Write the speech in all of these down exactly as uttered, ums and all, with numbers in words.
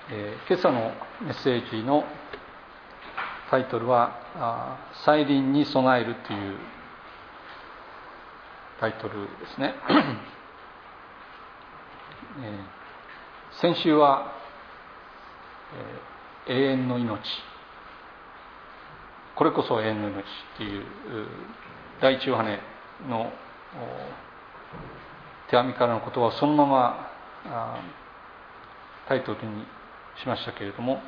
えー、今朝のメッセージのタイトルは「再臨に備える」というタイトルですね。えー、先週は、えー、永遠の命、これこそ永遠の命という第一ヨハネの手紙からの言葉をそのままタイトルにしましたけれども、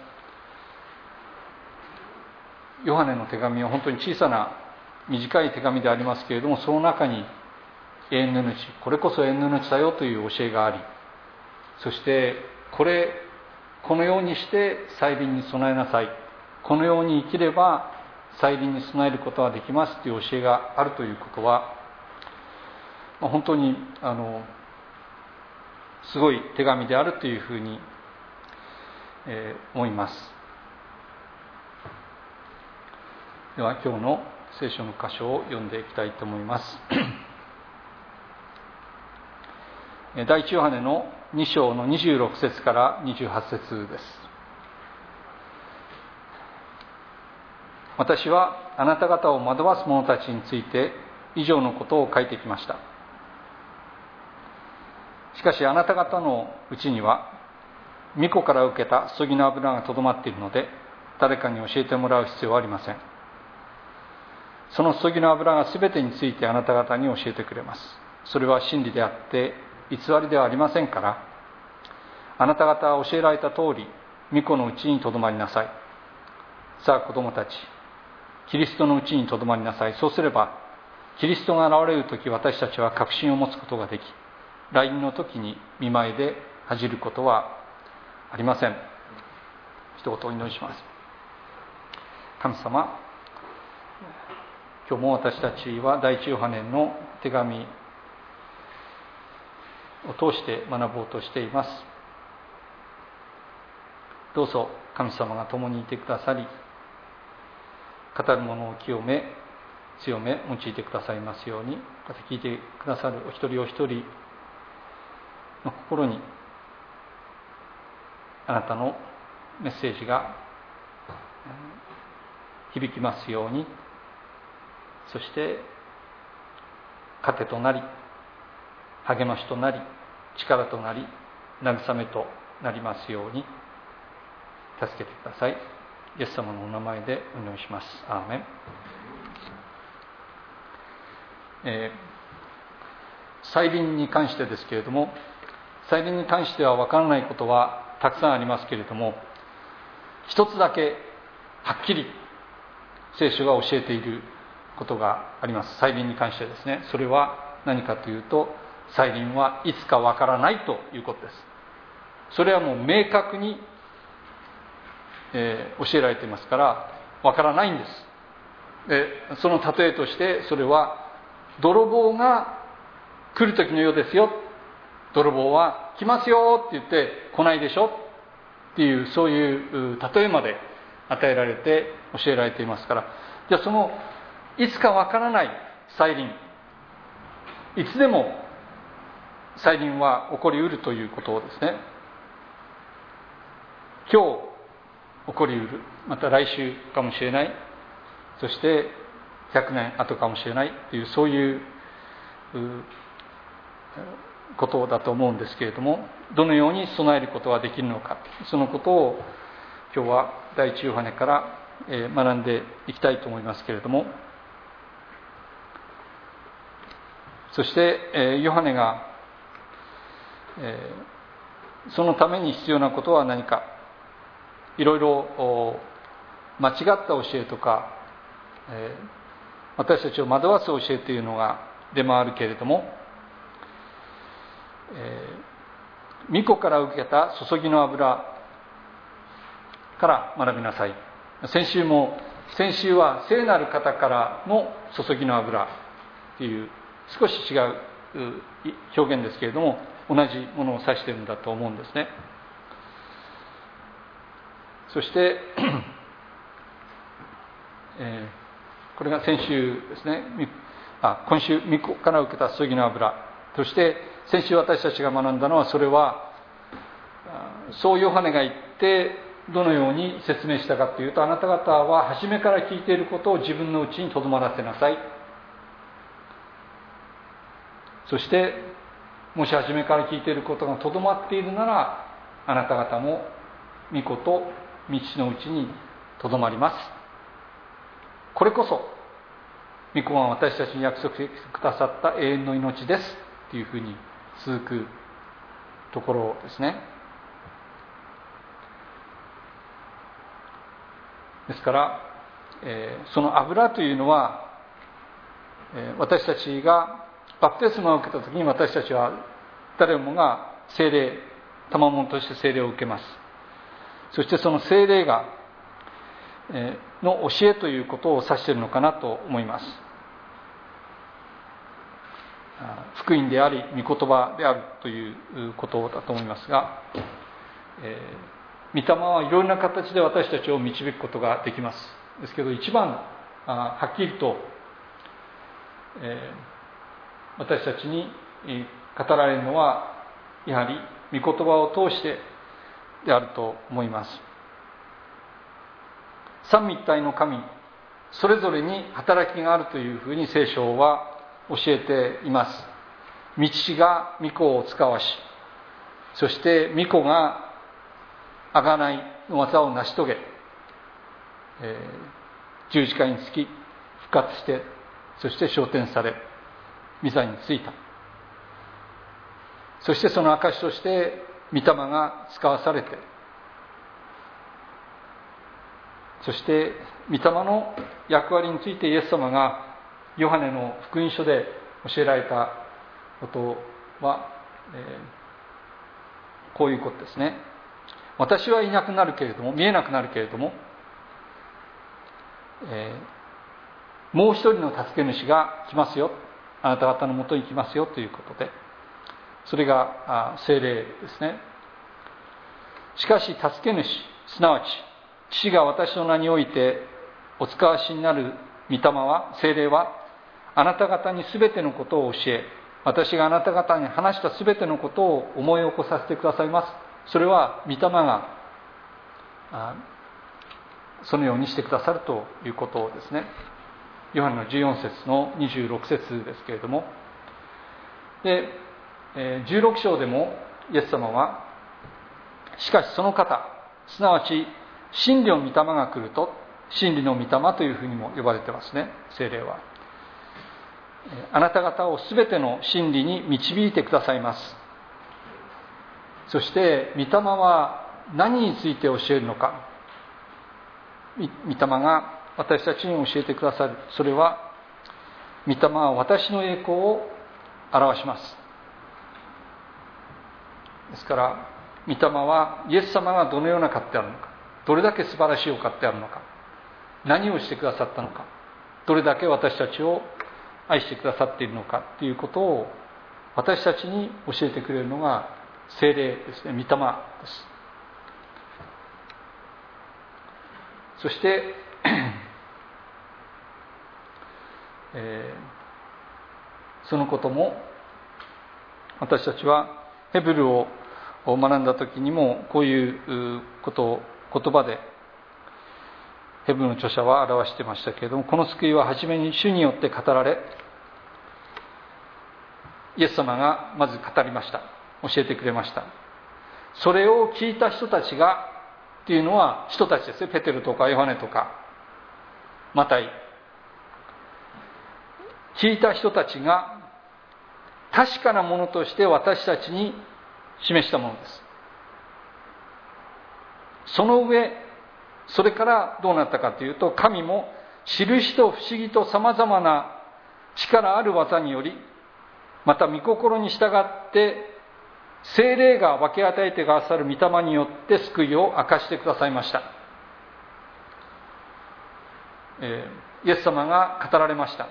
ヨハネの手紙は本当に小さな短い手紙でありますけれども、その中に永遠の命、これこそ永遠の命だよという教えがあり、そしてこれこのようにして再臨に備えなさい、このように生きれば再臨に備えることができますという教えがあるということは、本当にあのすごい手紙であるというふうに、えー、思います。では今日の聖書の箇所を読んでいきたいと思います。第一ヨハネのに章のにじゅうろく節からにじゅうはち節です。私はあなた方を惑わす者たちについて以上のことを書いてきました。しかしあなた方のうちには御子から受けた注ぎの油がとどまっているので、誰かに教えてもらう必要はありません。その注ぎの油がすべてについてあなた方に教えてくれます。それは真理であって偽りではありませんから、あなた方は教えられた通り御子のうちにとどまりなさい。さあ子供たち、キリストのうちにとどまりなさい。そうすればキリストが現れるとき、私たちは確信を持つことができ、来臨の時に見舞いで恥じることはありません。一言お祈りします。神様、今日も私たちは第一ヨハネの手紙を通して学ぼうとしています。どうぞ神様が共にいてくださり、語る者を清め強め用いてくださいますように、また聞いてくださるお一人お一人の心にあなたのメッセージが響きますように、そして糧となり励ましとなり力となり慰めとなりますように助けてください。イエス様のお名前でお祈りします。アーメン。えー、再臨に関してですけれども、再臨に関しては分からないことはたくさんありますけれども、一つだけはっきり聖書が教えていることがあります。再臨に関してですね。それは何かというと、再臨はいつか分からないということです。それはもう明確に、えー、教えられていますから分からないんです。で、その例えとしてそれは泥棒が来る時のようですよ、泥棒は来ますよって言って来ないでしょっていう、そういう例えまで与えられて教えられていますから、じゃあそのいつかわからない再臨、いつでも再臨は起こりうるということをですね、今日起こりうる、また来週かもしれない、そしてひゃくねん後かもしれないという、そういうことだと思うんですけれども、どのように備えることができるのか、そのことを今日は第一ヨハネから学んでいきたいと思いますけれども、そしてヨハネがそのために必要なことは何か、いろいろ間違った教えとか私たちを惑わす教えというのが出回るけれども、御子から受けた注ぎの油から学びなさい。先週も先週は聖なる方からの注ぎの油という少し違う表現ですけれども、同じものを指しているんだと思うんですね。そして、えー、これが先週ですね。あ今週御子から受けた注ぎの油。そして先週私たちが学んだのは、それはそうヨハネが言っってどのように説明したかというと、あなた方は初めから聞いていることを自分のうちにとどまらせなさい。そしてもし初めから聞いていることがとどまっているなら、あなた方も御子と道のうちにとどまります。これこそ御子が私たちに約束してくださった永遠の命ですというふうに続くところですね。ですから、えー、その油というのは、えー、私たちがバプテスマを受けたときに、私たちは誰もが聖霊、賜物として聖霊を受けます。そしてその聖霊が、えー、の教えということを指しているのかなと思います。福音であり御言葉であるということだと思いますが、えー、御霊はいろいろな形で私たちを導くことができます。ですけど、一番あはっきりと、えー、私たちに語られるのはやはり御言葉を通してであると思います。三位一体の神それぞれに働きがあるというふうに聖書は教えています。御父が御子を使わし、そして御子が贖いの技を成し遂げ、えー、十字架につき復活して、そして昇天され御座についた。そしてその証として御霊が使わされて、そして御霊の役割についてイエス様がヨハネの福音書で教えられたことは、えー、こういうことですね。私はいなくなるけれども、見えなくなるけれども、えー、もう一人の助け主が来ますよ、あなた方のもとに来ますよということで、それが聖霊ですね。しかし助け主、すなわち父が私の名においてお使わしになる御霊は、聖霊はあなた方にすべてのことを教え、私があなた方に話したすべてのことを思い起こさせてくださいます。それは御霊がそのようにしてくださるということですね。ヨハネのじゅうよん節のにじゅうろく節ですけれども、でじゅうろく章でもイエス様は、しかしその方、すなわち真理の御霊が来ると、真理の御霊というふうにも呼ばれてますね、聖霊は。あなた方をすべての真理に導いてくださいます。そして御霊は何について教えるのか、御霊が私たちに教えてくださる。それは御霊は私の栄光を表します。ですから御霊はイエス様がどのような方であるのか、どれだけ素晴らしいお方であるのか、何をしてくださったのか、どれだけ私たちを愛してくださっているのかということを私たちに教えてくれるのが聖霊ですね、御霊です。そして、えー、そのことも私たちはヘブルを学んだ時にもこういうことを言葉でヘブルの著者は表していましたけれども、この救いは初めに主によって語られ、イエス様がまず語りました。教えてくれました。それを聞いた人たちがっていうのは人たちですね。ペテルとかヨハネとかマタイ。聞いた人たちが確かなものとして私たちに示したものです。その上、それからどうなったかというと、神も印と不思議とさまざまな力ある技により、また御心に従って聖霊が分け与えてくださる御霊によって救いを明かしてくださいました。えー、イエス様が語られました。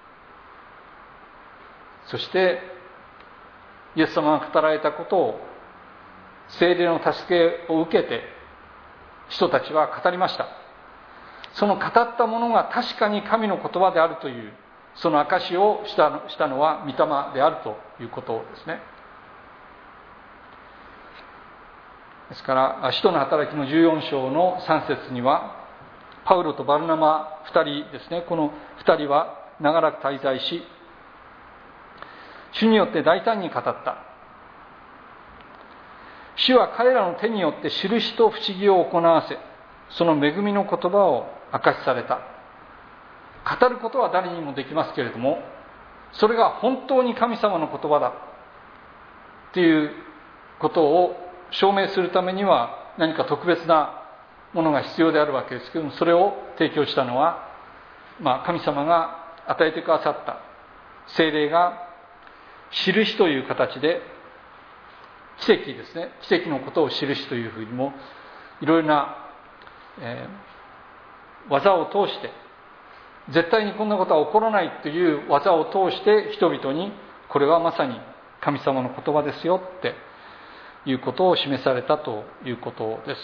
そしてイエス様が語られたことを聖霊の助けを受けて人たちは語りました。その語ったものが確かに神の言葉であるという、その証しをしたのは御霊であるということですね。 ですから使徒の働きのじゅうよん章のさん節には、パウロとバルナバふたりですね、このふたりは長らく滞在し、主によって大胆に語った。主は彼らの手によって印と不思議を行わせ、その恵みの言葉を明かしされた。語ることは誰にもできますけれども、それが本当に神様の言葉だっていうことを証明するためには、何か特別なものが必要であるわけですけども、それを提供したのは、まあ、神様が与えてくださった聖霊が印という形で、奇跡ですね、奇跡のことを印というふうにもいろいろな、えー、技を通して、絶対にこんなことは起こらないという技を通して人々に、これはまさに神様の言葉ですよっていうことを示されたということです。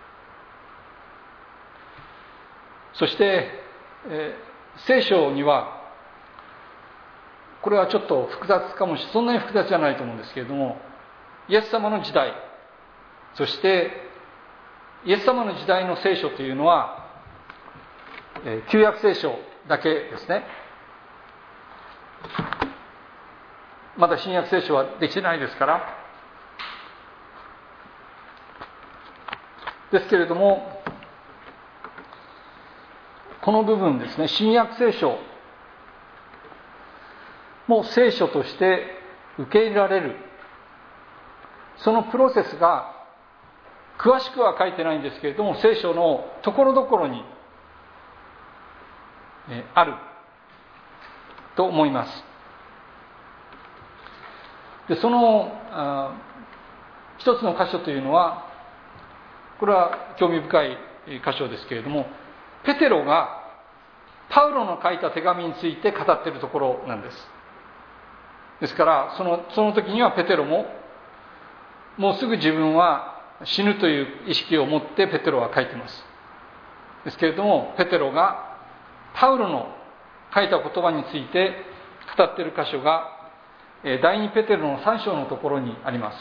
そして、えー、聖書には、これはちょっと複雑かもしれない、そんなに複雑じゃないと思うんですけれども、イエス様の時代、そしてイエス様の時代の聖書というのは、えー、旧約聖書だけですね。まだ新約聖書はできてないですから。ですけれども、この部分ですね、新約聖書も聖書として受け入れられる、そのプロセスが詳しくは書いてないんですけれども、聖書のところどころにあると思います。で、その一つの箇所というのは、これは興味深い箇所ですけれども、ペテロがパウロの書いた手紙について語っているところなんです。ですからその、その時にはペテロももうすぐ自分は死ぬという意識を持ってペテロは書いています。ですけれども、ペテロがパウロの書いた言葉について語っている箇所が第二ペテロのさん章のところにあります。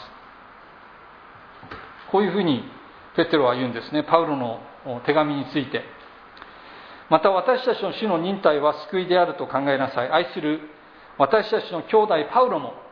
こういうふうにペテロは言うんですね。パウロの手紙について、また私たちの主の忍耐は救いであると考えなさい。愛する私たちの兄弟パウロも、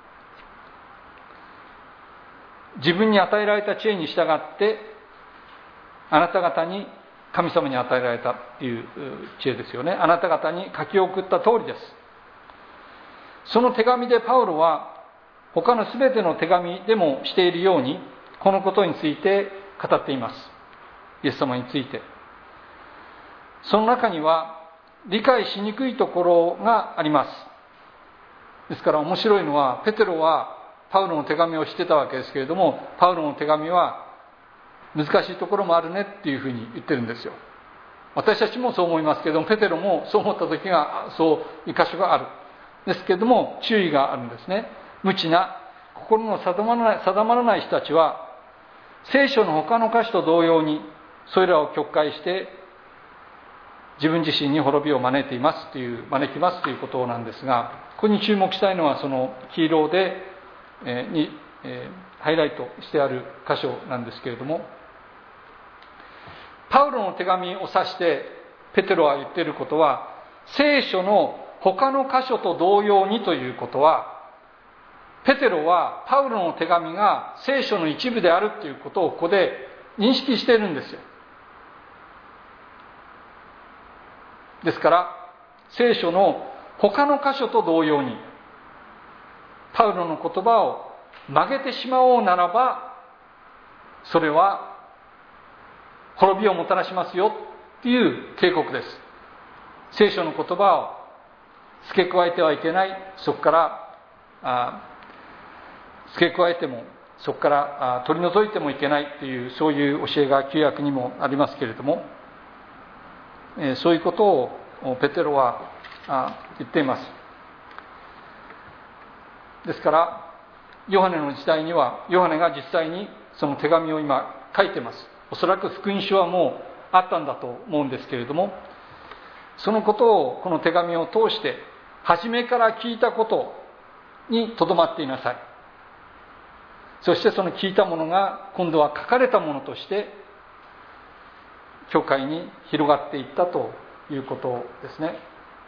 自分に与えられた知恵に従ってあなた方に、神様に与えられたっていう知恵ですよね。あなた方に書き送った通りです。その手紙でパウロは他のすべての手紙でもしているように、このことについて語っています。イエス様について。その中には理解しにくいところがあります。ですから面白いのは、ペテロはパウロの手紙を知ってたわけですけれども、パウロの手紙は難しいところもあるねっていうふうに言ってるんですよ。私たちもそう思いますけれども、ペテロもそう思った時が、そういう箇所がある。ですけれども、注意があるんですね。無知な心の定まらない、定まらない人たちは、聖書の他の箇所と同様にそれらを曲解して自分自身に滅びを招いていますという招きますということなんですが、ここに注目したいのはその黄色で、えー、に、えー、ハイライトしてある箇所なんですけれども、パウロの手紙を指してペテロは言っていることは、聖書の他の箇所と同様にということは、ペテロはパウロの手紙が聖書の一部であるということをここで認識しているんですよ。ですから聖書の他の箇所と同様に、パウロの言葉を曲げてしまおうならば、それは滅びをもたらしますよっていう警告です。聖書の言葉を付け加えてはいけない。そこからあ付け加えてもそこから取り除いてもいけないという、そういう教えが旧約にもありますけれども、そういうことをペテロは言っています。ですからヨハネの時代には、ヨハネが実際にその手紙を今書いています。おそらく福音書はもうあったんだと思うんですけれども、そのことをこの手紙を通して初めから聞いたことにとどまっていなさい。 そしてその聞いたものが今度は書かれたものとして教会に広がっていったということですね。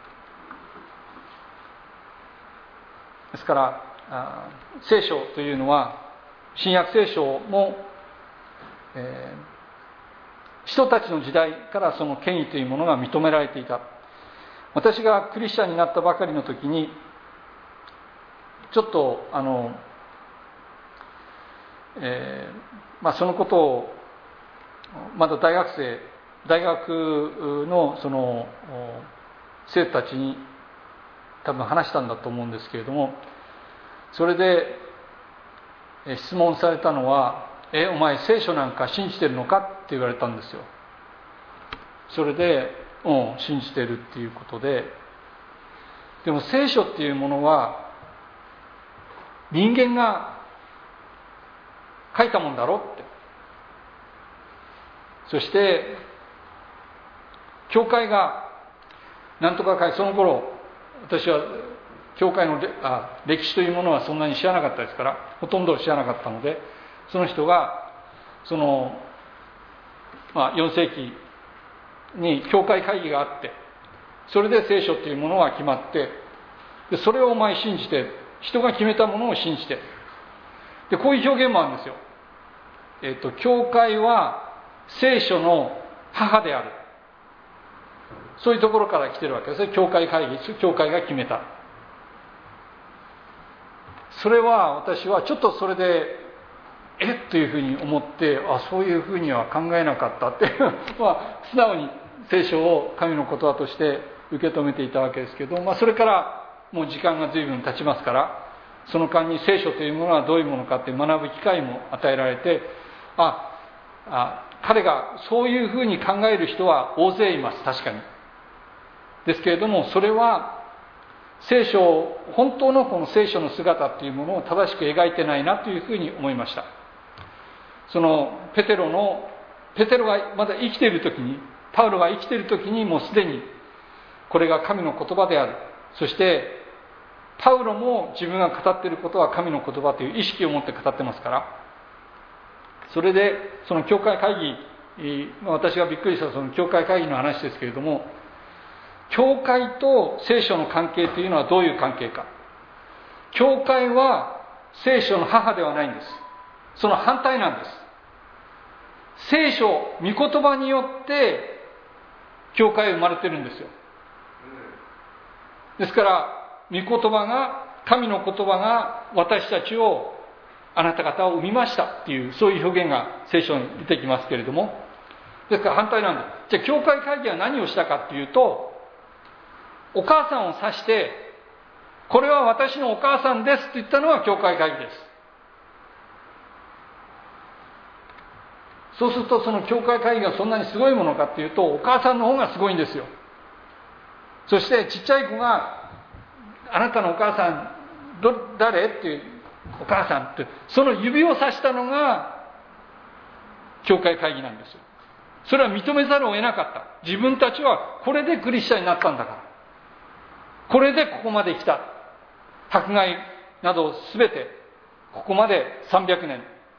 ですから聖書というのは、新約聖書も、えー、人たちの時代からその権威というものが認められていた。私がクリスチャンになったばかりの時にちょっとあの、えーまあ、そのことをまだ大学生大学のその生徒たちに多分話したんだと思うんですけれども、それで質問されたのは、え、お前聖書なんか信じてるのかって言われたんですよ。それで、うん、信じてるっていうことで、でも聖書っていうものは人間が書いたもんだろって。そして教会が何とか会、その頃私は教会のあ歴史というものはそんなに知らなかったですから、ほとんど知らなかったので、その人がその、まあ、よん世紀に教会会議があって、それで聖書というものが決まって、でそれをお前信じて、人が決めたものを信じて、でこういう表現もあるんですよ。えっと教会は聖書の母である、そういうところから来てるわけですね。教会会議、教会が決めた。それは私はちょっとそれでえっというふうに思って、あ、そういうふうには考えなかったってまあ素直に聖書を神の言葉として受け止めていたわけですけど、まあ、それからもう時間が随分経ちますから、その間に聖書というものはどういうものかって学ぶ機会も与えられて、ああ彼がそういうふうに考える人は大勢います。確かにですけれども、それは聖書、本当のこの聖書の姿っていうものを正しく描いてないなというふうに思いました。そのペテロのペテロがまだ生きている時に、パウロが生きている時にもうすでにこれが神の言葉である、そしてパウロも自分が語っていることは神の言葉という意識を持って語ってますから、それでその教会会議、私がびっくりしたその教会会議の話ですけれども、教会と聖書の関係というのはどういう関係か。教会は聖書の母ではないんです。その反対なんです。聖書、御言葉によって教会は生まれてるんですよ。ですから御言葉が、神の言葉が私たちを、あなた方を生みましたっていう、そういう表現が聖書に出てきますけれども、ですから反対なんです。じゃあ教会会議は何をしたかっていうと、お母さんを指して、これは私のお母さんですと言ったのは教会会議です。そうするとその教会会議がそんなにすごいものかっていうと、お母さんの方がすごいんですよ。そしてちっちゃい子が、あなたのお母さんど誰っていう、お母さんってその指を指したのが教会会議なんですよ。それは認めざるを得なかった。自分たちはこれでクリスチャンになったんだから、これでここまで来た、迫害などすべてここまでさんびゃくねん、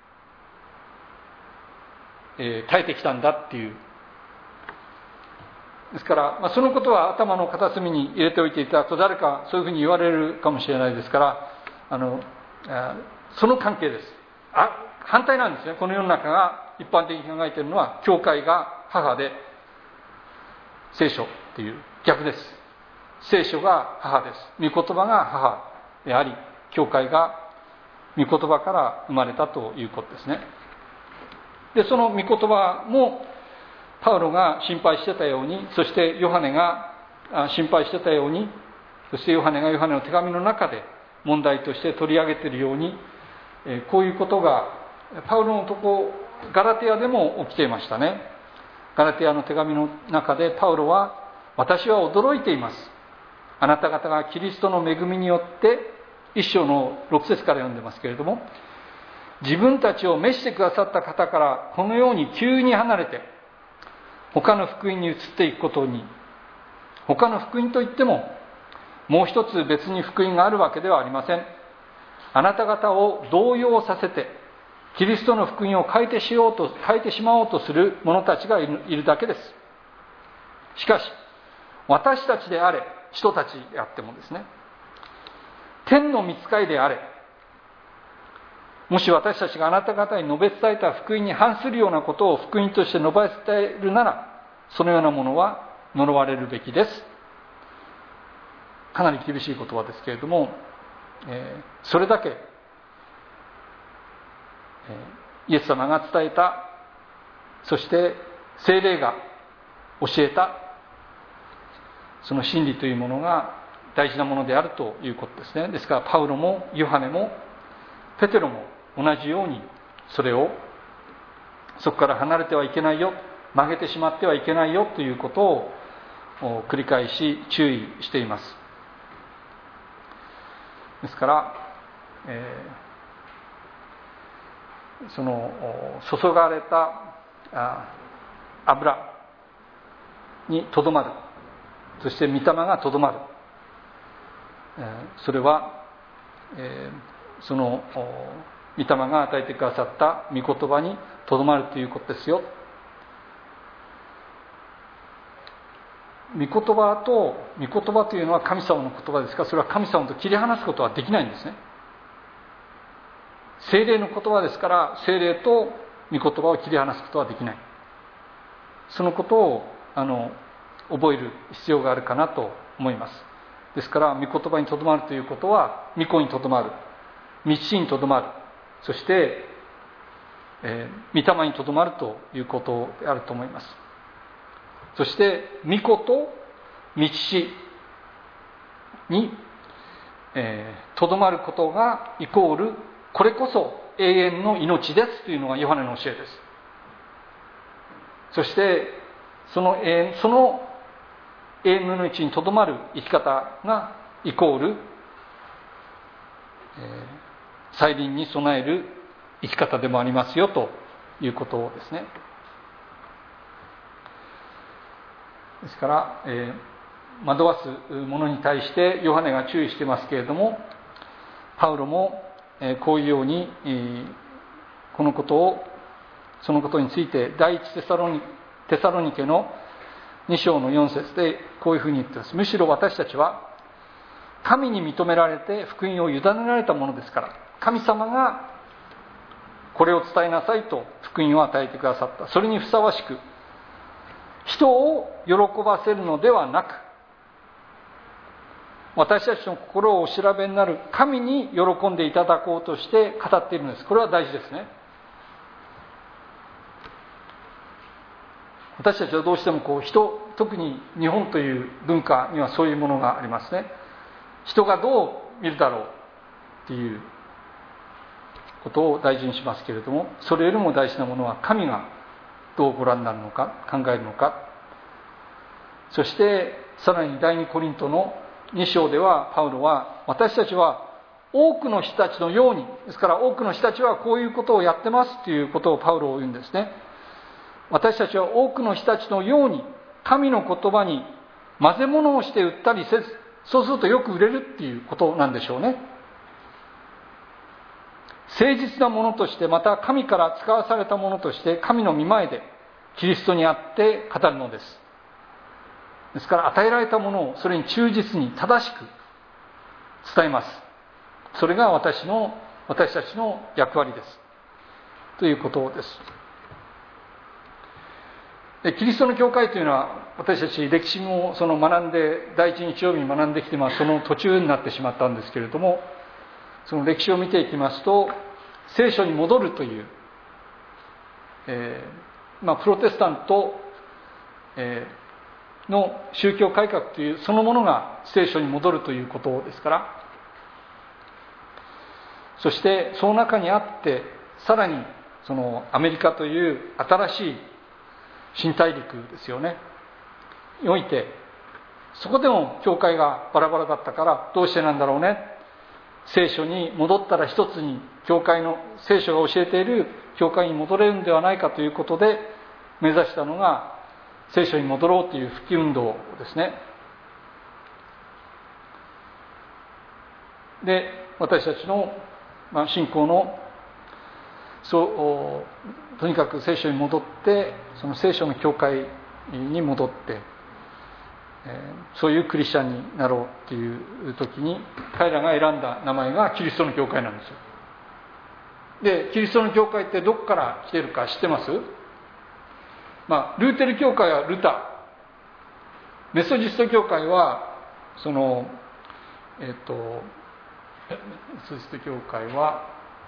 えー、耐えてきたんだっていう。ですから、まあ、そのことは頭の片隅に入れておいていただくと、誰かそういうふうに言われるかもしれないですから、あのあその関係です。あ、反対なんですね。この世の中が一般的に考えているのは、教会が母で聖書っていう逆です。聖書が母です。御言葉が母であり、教会が御言葉から生まれたということですね。で、その御言葉もパウロが心配してたように、そしてヨハネが心配してたように、そしてヨハネがヨハネの手紙の中で問題として取り上げているように、こういうことがパウロのとこガラテヤでも起きていましたね。ガラテヤの手紙の中でパウロは、私は驚いています。あなた方がキリストの恵みによって、一章のろく節から読んでますけれども、自分たちを召してくださった方からこのように急に離れて他の福音に移っていくことに、他の福音といってももう一つ別に福音があるわけではありません。あなた方を動揺させてキリストの福音を変えてしようと変えてしまおうとする者たちがいる、いるだけです。しかし私たちであれ、人たちであってもですね、天の御使いであれ、もし私たちがあなた方に述べ伝えた福音に反するようなことを福音として述べ伝えるなら、そのようなものは呪われるべきです。かなり厳しい言葉ですけれども、えー、それだけ、えー、イエス様が伝えた、そして聖霊が教えたその真理というものが大事なものであるということですね。ですからパウロもヨハネもペテロも同じように、それをそこから離れてはいけないよ、曲げてしまってはいけないよということを繰り返し注意しています。ですから、えー、その注がれた油にとどまる、そして御霊がとどまる、それは、えー、その御霊が与えてくださった御言葉にとどまるということですよ。御言葉と御言葉というのは神様の言葉ですから、それは神様と切り離すことはできないんですね。聖霊の言葉ですから、聖霊と御言葉を切り離すことはできない。そのことをあの覚える必要があるかなと思います。ですから御言葉にとどまるということは、御子にとどまる、御父にとどまる、そして、えー、御霊にとどまるということであると思います。そして御子と御父にとどまることがイコール、これこそ永遠の命ですというのがヨハネの教えです。そしてその永遠、その永遠の命にとどまる生き方がイコール、えー、再臨に備える生き方でもありますよということですね。ですから、えー、惑わすものに対してヨハネが注意してますけれども、パウロも、えー、こういうように、えー、このことをそのことについて第一テサロニ、テサロニケのに章のよん節でこういうふうに言っています。むしろ私たちは神に認められて福音を委ねられたものですから、神様がこれを伝えなさいと福音を与えてくださった。それにふさわしく人を喜ばせるのではなく、私たちの心をお調べになる神に喜んでいただこうとして語っているのです。これは大事ですね。私たちはどうしてもこう人、特に日本という文化にはそういうものがありますね。人がどう見るだろうっていうことを大事にしますけれども、それよりも大事なものは神がどうご覧になるのか、考えるのか。そしてさらに第二コリントのに章ではパウロは、私たちは多くの人たちのように、ですから多くの人たちはこういうことをやってますということをパウロは言うんですね。私たちは多くの人たちのように神の言葉に混ぜ物をして売ったりせず、そうするとよく売れるっていうことなんでしょうね。誠実なものとして、また神から使わされたものとして神の御前でキリストにあって語るのです。ですから与えられたものをそれに忠実に正しく伝えます。それが私の私たちの役割ですということです。でキリストの教会というのは、私たち歴史もその学んで第一日曜日に学んできて、まあ、その途中になってしまったんですけれども、その歴史を見ていきますと、聖書に戻るという、えーまあ、プロテスタント、えー、の宗教改革というそのものが聖書に戻るということですから、そしてその中にあってさらにそのアメリカという新しい新大陸ですよねにおいて、そこでも教会がバラバラだったから、どうしてなんだろうね、聖書に戻ったら一つに教会の聖書が教えている教会に戻れるんではないかということで目指したのが聖書に戻ろうという復帰運動ですね。で私たちの信仰のそうとにかく聖書に戻って、その聖書の教会に戻って、えー、そういうクリスチャンになろうっていう時に彼らが選んだ名前がキリストの教会なんですよ。でキリストの教会ってどこから来てるか知ってます？まあルーテル教会はルター、メソジスト教会はそのえっ、ー、とメソジスト教会は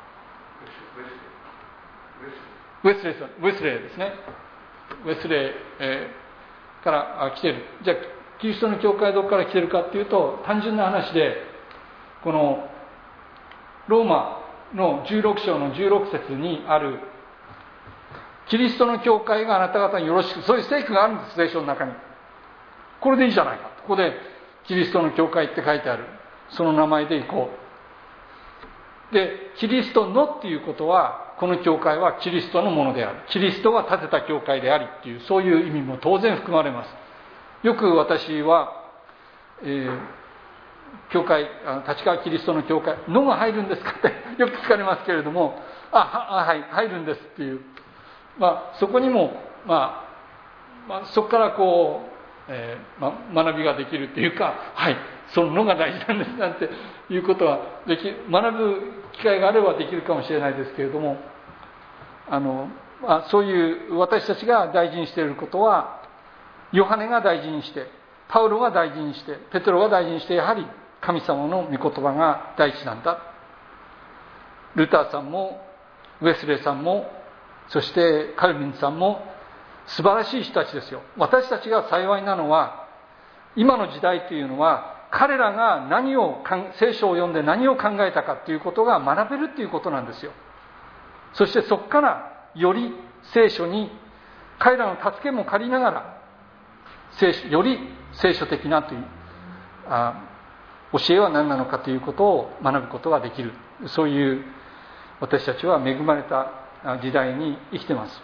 ウェスレーさん、ウェスレーですね。ウェスレー、えー、から来てる。じゃあキリストの教会はどこから来てるかっていうと、単純な話で、このローマのじゅうろく章のじゅうろく節にあるキリストの教会があなた方によろしく、そういう聖句があるんです、聖書の中に。これでいいじゃないか。ここでキリストの教会って書いてある。その名前で行こう。で、キリストのっていうことは、この教会はキリストのものである。キリストが建てた教会でありっていう、そういう意味も当然含まれます。よく私は、えー、教会、立川キリストの教会、のが入るんですかってよく聞かれますけれども、あ、は、はい、入るんですっていう。まあ、そこにも、まあ、まあ、そこからこう、えーま、学びができるっていうか、はい、そののが大事なんですなんていうことはでき、学ぶ機会があればできるかもしれないですけれども、あの、まあ、そういう私たちが大事にしていることは、ヨハネが大事にして、パウロが大事にして、ペテロが大事にして、やはり神様の御言葉が第一なんだ。ルターさんもウェスレーさんも、そしてカルビンさんも素晴らしい人たちですよ。私たちが幸いなのは、今の時代というのは彼らが何を聖書を読んで何を考えたかということが学べるということなんですよ。そしてそこからより聖書に彼らの助けも借りながら、聖書より聖書的なというあ教えは何なのかということを学ぶことができる。そういう私たちは恵まれた時代に生きています。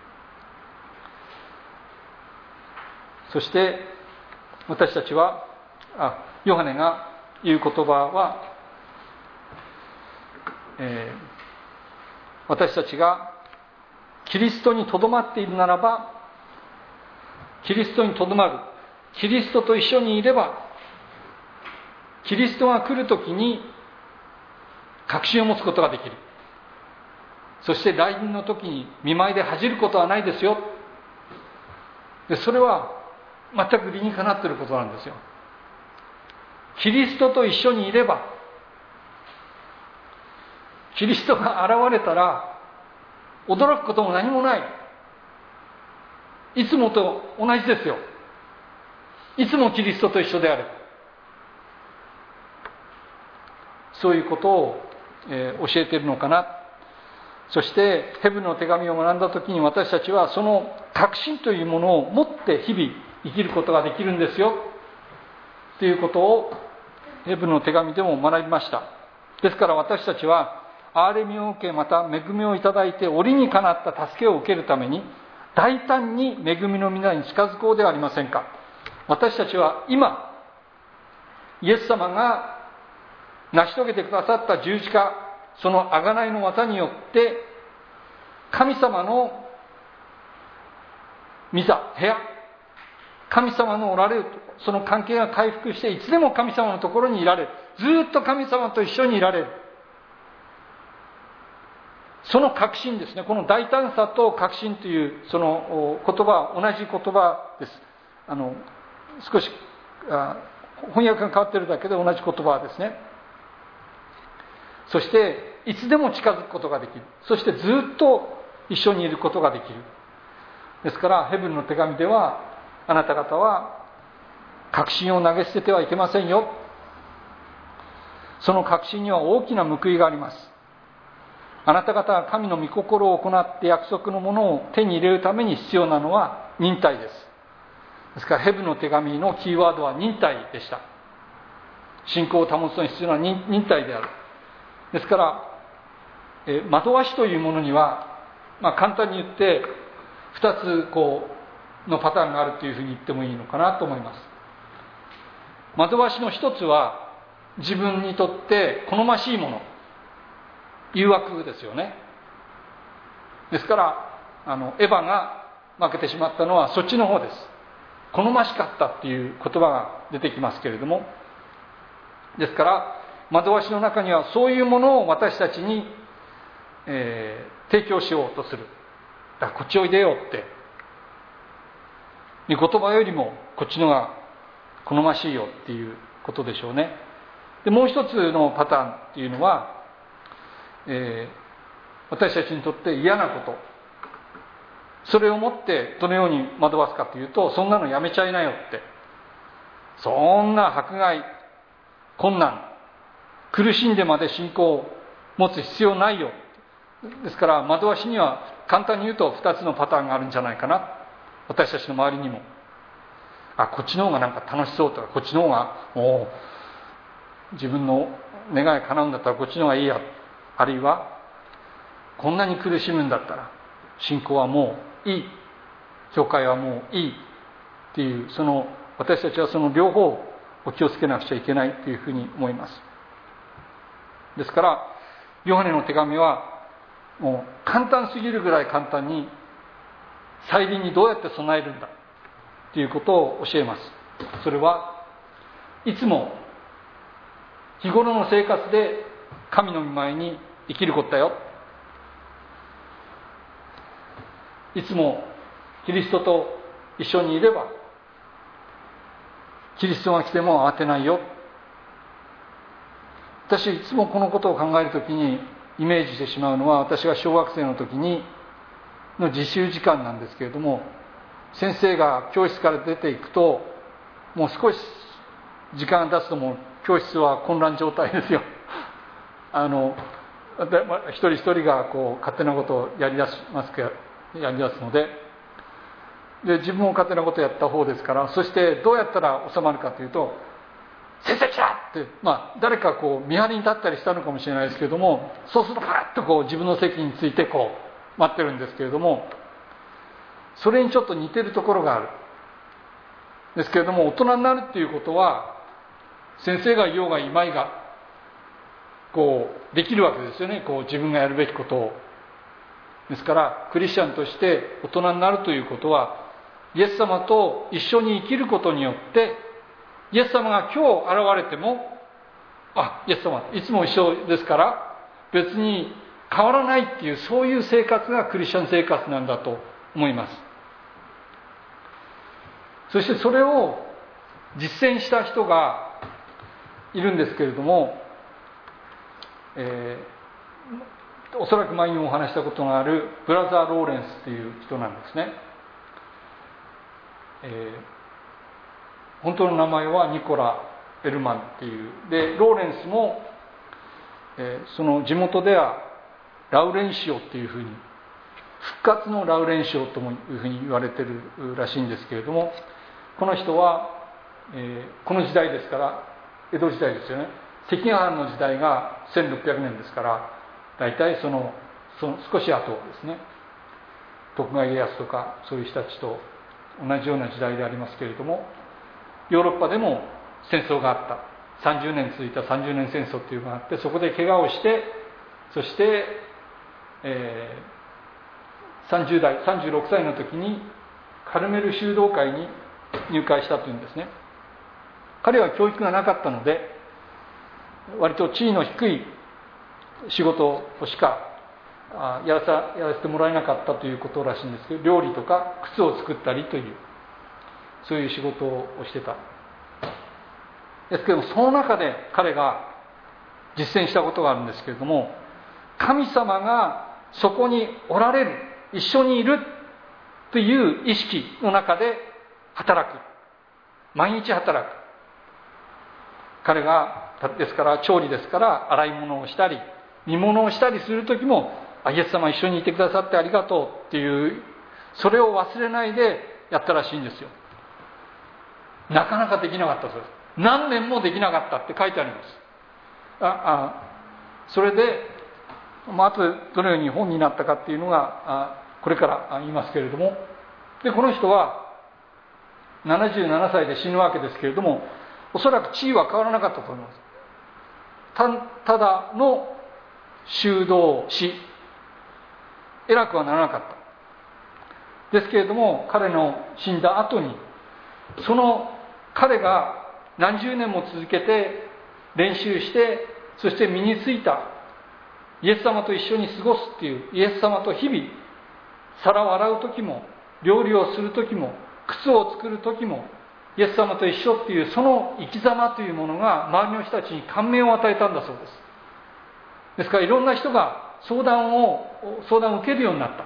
そして私たちはあヨハネが言う言葉は、えー、私たちがキリストにとどまっているならば、キリストにとどまる、キリストと一緒にいれば、キリストが来るときに確信を持つことができる。そして来臨の時に見舞いで恥じることはないですよ。でそれは全く理にかなっていることなんですよ。キリストと一緒にいれば、キリストが現れたら驚くことも何もない。いつもと同じですよ。いつもキリストと一緒である。そういうことを、えー、教えているのかな。そしてヘブルの手紙を学んだときに、私たちはその確信というものを持って日々生きることができるんですよということをヘブルの手紙でも学びました。ですから私たちは憐れみを受け、また恵みをいただいて折にかなった助けを受けるために大胆に恵みの御名に近づこうではありませんか。私たちは今イエス様が成し遂げてくださった十字架、その贖いの技によって神様の御座、部屋、神様のおられるその関係が回復して、いつでも神様のところにいられる、ずっと神様と一緒にいられる、その確信ですね。この大胆さと確信というその言葉は同じ言葉です。あの少しあ翻訳が変わっているだけで同じ言葉ですね。そしていつでも近づくことができる。そしてずっと一緒にいることができる。ですからヘブルの手紙では、あなた方は確信を投げ捨ててはいけませんよ。その確信には大きな報いがあります。あなた方が神の御心を行って約束のものを手に入れるために必要なのは忍耐です。ですからヘブルの手紙のキーワードは忍耐でした。信仰を保つのに必要な忍耐である。ですから、え惑わしというものには、まあ、簡単に言ってふたつこうのパターンがあるというふうに言ってもいいのかなと思います。惑わしの一つは自分にとって好ましいもの、誘惑ですよね。 ですからあのエヴァが負けてしまったのはそっちの方です。好ましかったっていう言葉が出てきますけれども、ですから惑わしの中にはそういうものを私たちに、えー、提供しようとする。だからこっちおいでよって、御言葉よりもこっちのが好ましいよっていうことでしょうね。でもう一つのパターンっていうのは、えー、私たちにとって嫌なこと、それをもってどのように惑わすかというと、そんなのやめちゃいなよって、そんな迫害、困難、苦しんでまで信仰を持つ必要ないよ。ですから惑わしには簡単に言うとふたつのパターンがあるんじゃないかな、私たちの周りにも。あ、こっちの方がなんか楽しそうとか、こっちの方がお自分の願い叶うんだったらこっちの方がいいや、あるいはこんなに苦しむんだったら信仰はもういい、教会はもういいっていう、その私たちはその両方を気をつけなくちゃいけないというふうに思います。ですからヨハネの手紙はもう簡単すぎるぐらい簡単に再臨にどうやって備えるんだということを教えます。それはいつも日頃の生活で神の御前に生きることだよ。いつもキリストと一緒にいればキリストが来ても慌てないよ。私いつもこのことを考えるときにイメージしてしまうのは、私が小学生の時にの自習時間なんですけれども、先生が教室から出ていくともう少し時間が経つともう教室は混乱状態ですよ。あの一人一人がこう勝手なことをやり出しますけどやり出すので、で自分も勝手なことをやった方ですから、そしてどうやったら収まるかというと、先生来たって、まあ誰かこう見張りに立ったりしたのかもしれないですけれども、そうするとパッとこう自分の席についてこう待ってるんですけれども、それにちょっと似てるところがあるですけれども、大人になるっていうことは先生がいようがいまいがこうできるわけですよね。こう自分がやるべきことを。ですからクリスチャンとして大人になるということは、イエス様と一緒に生きることによって、イエス様が今日現れても、あ、イエス様いつも一緒ですから別に変わらないっていう、そういう生活がクリスチャン生活なんだと思います。そしてそれを実践した人がいるんですけれども、えー、おそらく前にもお話したことのあるブラザー・ローレンスという人なんですね。えー、本当の名前はニコラ・エルマンっていう。でローレンスも、えー、その地元ではラウレンシオっていうふうに、復活のラウレンシオともいうふうに言われてるらしいんですけれども、この人は、えー、この時代ですから江戸時代ですよね。関ヶ原の時代がせんろっぴゃくねんですから、大体そのその少し後ですね。徳川家康とかそういう人たちと同じような時代でありますけれども、ヨーロッパでも戦争があった。さんじゅうねん続いたさんじゅうねん戦争っていうのがあって、そこで怪我をして、そして、えー、さんじゅう代さんじゅうろくさいの時にカルメル修道会に入会したというんですね。彼は教育がなかったので、割と地位の低い仕事をしかやらさ、やらせてもらえなかったということらしいんですけど、料理とか靴を作ったりという、そういう仕事をしてた。ですけども、その中で彼が実践したことがあるんですけれども、神様がそこにおられる、一緒にいるという意識の中で働く。毎日働く。彼がですから調理ですから洗い物をしたり煮物をしたりする時も、あ、イエス様一緒にいてくださってありがとうっていう、それを忘れないでやったらしいんですよ。なかなかできなかったそうです。何年もできなかったって書いてあります。ああそれで、まあ後でどのように本になったかっていうのがあこれから言いますけれども、でこの人はななじゅうななさいで死ぬわけですけれども、おそらく地位は変わらなかったと思います。 た, ただの修道士、 偉くはならなかった。ですけれども、彼の死んだ後に、その彼が何十年も続けて練習して、そして身についたイエス様と一緒に過ごすっていう、イエス様と日々皿を洗う時も、料理をする時も、靴を作る時もイエス様と一緒っていう、その生き様というものが周りの人たちに感銘を与えたんだそうです。ですからいろんな人が相談を相談を受けるようになった。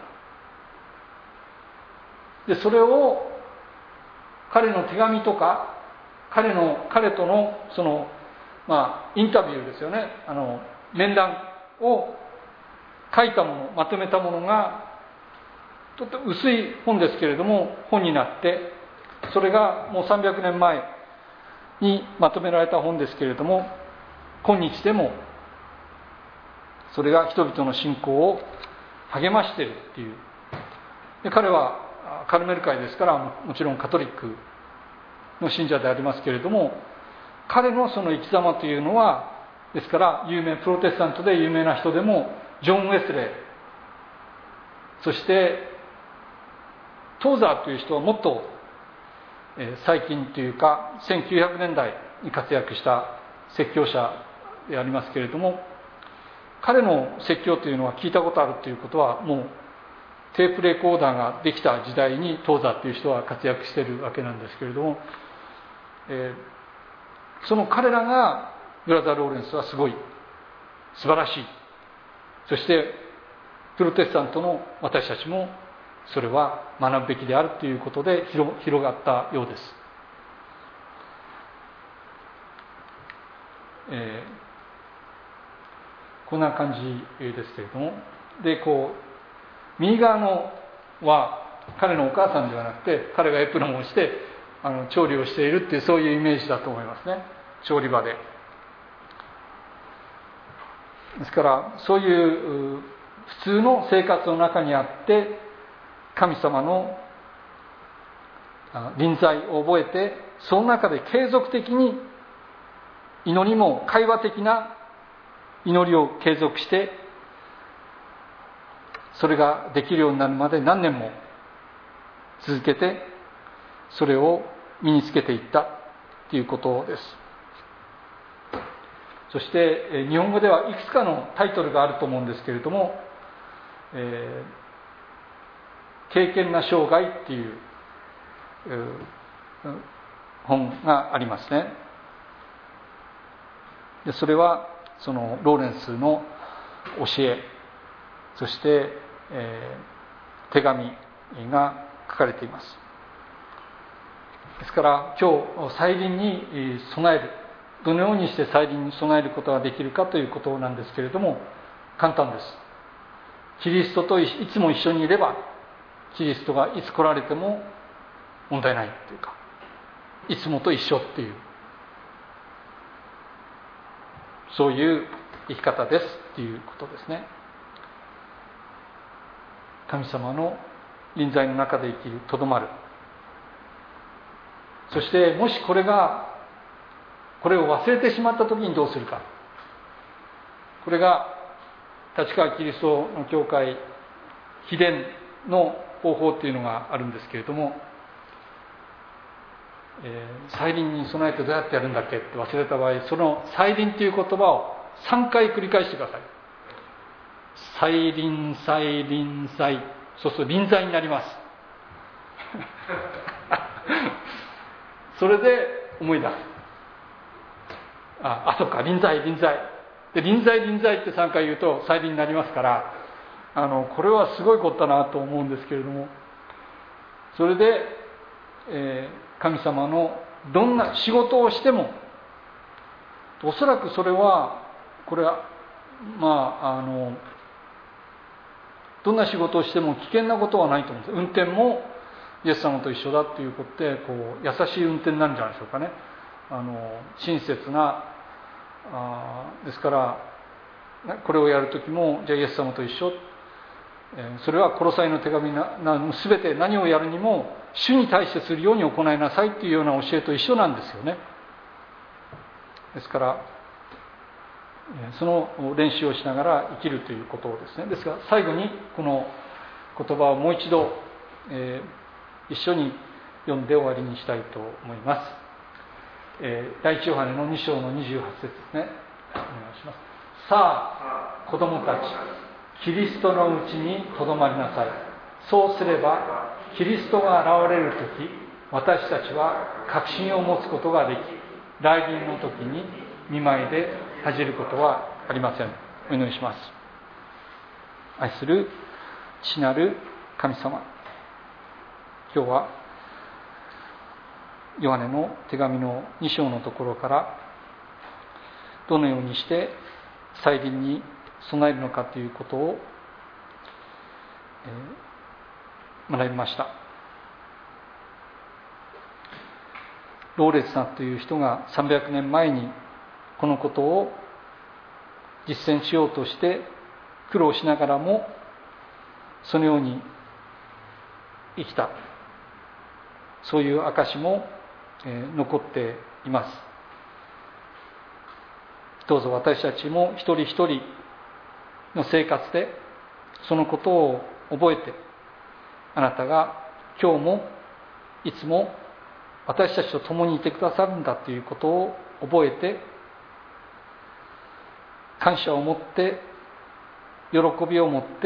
でそれを彼の手紙とか彼の彼とのそのまあインタビューですよね、あの面談を書いたもの、まとめたものがとても薄い本ですけれども本になって、それがもうさんびゃくねんまえにまとめられた本ですけれども、今日でもそれが人々の信仰を励ましているっていう。で彼はカルメル会ですから、もちろんカトリックの信者でありますけれども、彼のその生き様というのは、ですから有名プロテスタントで有名な人でもジョン・ウェスレー、そしてトーザーという人はもっと最近というかせんきゅうひゃくねんだいに活躍した説教者でありますけれども、彼の説教というのは聞いたことあるということは、もうテープレコーダーができた時代にトーザーという人は活躍しているわけなんですけれども、えー、その彼らがブラザー・ローレンスはすごい素晴らしい、そしてプロテスタントの私たちもそれは学ぶべきであるということで 広, 広がったようです。えー、こんな感じですけれども、でこう右側のは彼のお母さんではなくて、彼がエプロンをしてあの調理をしているっていう、そういうイメージだと思いますね。調理場で。ですからそういう普通の生活の中にあって神様の臨在を覚えて、その中で継続的に祈りも会話的な祈りを継続して、それができるようになるまで何年も続けてそれを身につけていったということです。そして日本語ではいくつかのタイトルがあると思うんですけれども、えー、敬虔な生涯っていう本がありますね。でそれはそのローレンスの教え、そして、えー、手紙が書かれています。ですから今日再臨に備える、どのようにして再臨に備えることができるかということなんですけれども、簡単です。キリストといつも一緒にいれば、キリストがいつ来られても問題ないというか、いつもと一緒っていう、そういう生き方ですっていうことですね。神様の臨在の中で生きる、とどまる。そしてもしこれがこれを忘れてしまった時にどうするか。これが立川キリストの教会秘伝の方法っていうのがあるんですけれども、えー、再臨に備えてどうやってやるんだっけって忘れた場合、その再臨という言葉をさんかい繰り返してください。再臨、再臨、再、そうすると臨在になりますそれで思い出す。あ、あとか臨在、臨在で、臨在、臨在ってさんかい言うと再臨になりますから、あのこれはすごいことだなと思うんですけれども、それで、えー、神様のどんな仕事をしても、おそらくそれはこれはまああのどんな仕事をしても危険なことはないと思うんです。運転もイエス様と一緒だっていうことで、こう優しい運転になるんじゃないでしょうかね。あの親切なあですから、これをやるときもじゃあイエス様と一緒、えー、それはコロサイの手紙なな全て何をやるにも主に対してするように行いなさいっていうような教えと一緒なんですよね。ですからその練習をしながら生きるということですね。ですが最後にこの言葉をもう一度、えー、一緒に読んで終わりにしたいと思います。えー、第一ヨハネのに章のにじゅうはち節ですね。お願いします。さあ子供たち、キリストのうちにとどまりなさい。そうすればキリストが現れるとき、私たちは確信を持つことができ、来臨の時に見舞いで恥じることはありません。お祈りします。愛する父なる神様、今日はヨハネの手紙のに章のところから、どのようにして再臨に備えるのかということを、えー、学びました。ローレツさんという人がさんびゃくねんまえにこのことを実践しようとして苦労しながらもそのように生きた、そういう証も、えー、残っています。どうぞ私たちも一人一人の生活でそのことを覚えて、あなたが今日もいつも私たちと共にいてくださるんだということを覚えて、感謝を持って、喜びを持って、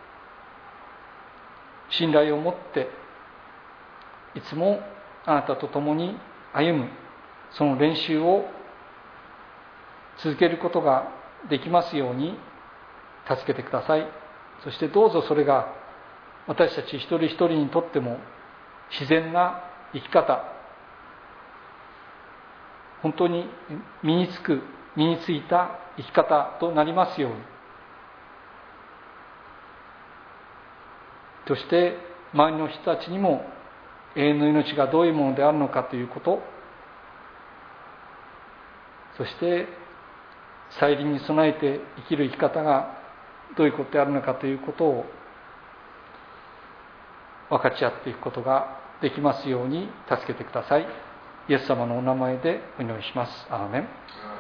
信頼を持って、いつもあなたと共に歩む、その練習を続けることができますように助けてください。そしてどうぞそれが私たち一人一人にとっても自然な生き方、本当に身につく身についた生き方となりますように、そして周りの人たちにも永遠の命がどういうものであるのかということ、そして再臨に備えて生きる生き方がどういうことであるのかということを分かち合っていくことができますように助けてください。イエス様のお名前でお祈りします。アーメン。